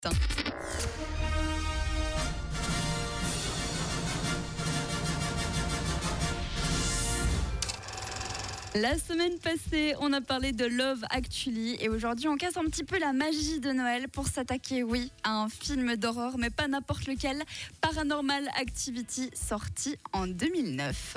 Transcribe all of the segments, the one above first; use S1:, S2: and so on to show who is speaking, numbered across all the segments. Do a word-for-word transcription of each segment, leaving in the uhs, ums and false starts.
S1: La semaine passée, on a parlé de Love Actually et aujourd'hui, on casse un petit peu la magie de Noël pour s'attaquer, oui, à un film d'horreur, mais pas n'importe lequel, Paranormal Activity, sorti en deux mille neuf.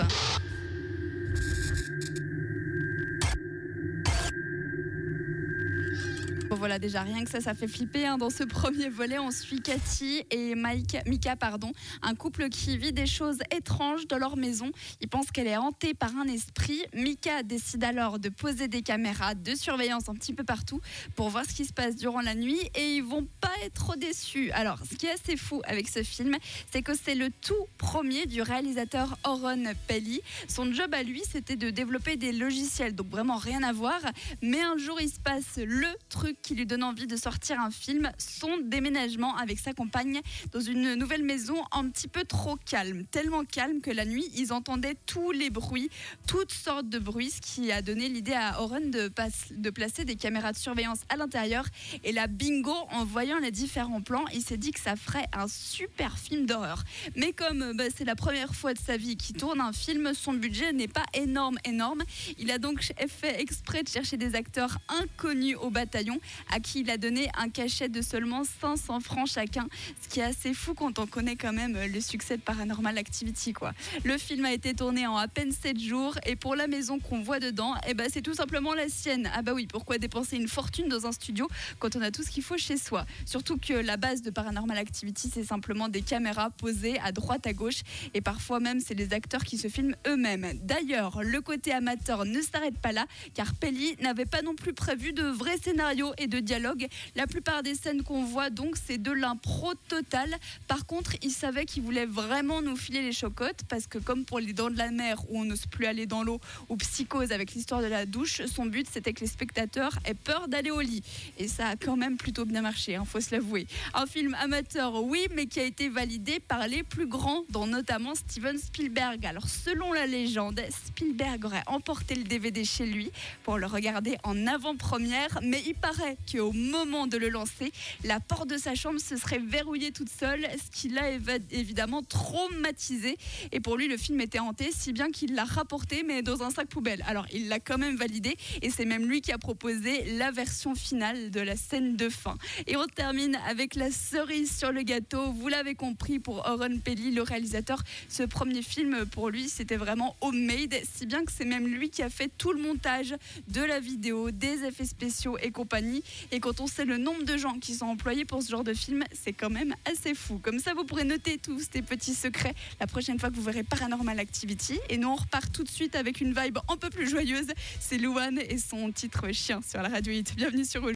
S1: Bon, voilà, déjà rien que ça, ça fait flipper. Hein. Dans ce premier volet, on suit Cathy et Mike, Mika, pardon, un couple qui vit des choses étranges dans leur maison. Ils pensent qu'elle est hantée par un esprit. Mika décide alors de poser des caméras de surveillance un petit peu partout pour voir ce qui se passe durant la nuit et ils vont pas être trop déçus. Alors, ce qui est assez fou avec ce film, c'est que c'est le tout premier du réalisateur Oren Peli. Son job à lui, c'était de développer des logiciels, donc vraiment rien à voir. Mais un jour, il se passe le truc qui lui donne envie de sortir un film, son déménagement avec sa compagne dans une nouvelle maison un petit peu trop calme, tellement calme que la nuit ils entendaient tous les bruits, toutes sortes de bruits, ce qui a donné l'idée à Oren de, pas- de placer des caméras de surveillance à l'intérieur et là bingo, en voyant les différents plans, il s'est dit que ça ferait un super film d'horreur. Mais comme bah, c'est la première fois de sa vie qu'il tourne un film, son budget n'est pas énorme énorme, il a donc fait exprès de chercher des acteurs inconnus au bataillon à qui il a donné un cachet de seulement cinq cents francs chacun, ce qui est assez fou quand on connaît quand même le succès de Paranormal Activity, quoi. Le film a été tourné en à peine sept jours et pour la maison qu'on voit dedans, eh ben, c'est tout simplement la sienne. Ah bah oui, pourquoi dépenser une fortune dans un studio quand on a tout ce qu'il faut chez soi? Surtout que la base de Paranormal Activity, c'est simplement des caméras posées à droite à gauche et parfois même c'est les acteurs qui se filment eux-mêmes. D'ailleurs, le côté amateur ne s'arrête pas là car Peli n'avait pas non plus prévu de vrais scénarios et de dialogue. La plupart des scènes qu'on voit donc c'est de l'impro total. Par contre, il savait qu'il voulait vraiment nous filer les chocottes parce que comme pour les Dents de la Mer où on n'ose plus aller dans l'eau ou Psychose avec l'histoire de la douche, son but c'était que les spectateurs aient peur d'aller au lit. Et ça a quand même plutôt bien marché, hein, faut se l'avouer. Un film amateur, oui, mais qui a été validé par les plus grands, dont notamment Steven Spielberg. Alors selon la légende, Spielberg aurait emporté le D V D chez lui pour le regarder en avant-première, mais il paraît qu'au moment de le lancer, la porte de sa chambre se serait verrouillée toute seule, ce qui l'a éva- évidemment traumatisé. Et pour lui, le film était hanté, si bien qu'il l'a rapporté, mais dans un sac poubelle. Alors, il l'a quand même validé, et c'est même lui qui a proposé la version finale de la scène de fin. Et on termine avec la cerise sur le gâteau. Vous l'avez compris, pour Oren Peli, le réalisateur, ce premier film, pour lui, c'était vraiment homemade, si bien que c'est même lui qui a fait tout le montage de la vidéo, des effets spéciaux et compagnie. Et quand on sait le nombre de gens qui sont employés pour ce genre de film, c'est quand même assez fou. Comme ça, vous pourrez noter tous ces petits secrets la prochaine fois que vous verrez Paranormal Activity. Et nous, on repart tout de suite avec une vibe un peu plus joyeuse. C'est Louane et son titre Chien sur la radio hit. Bienvenue sur Rouge.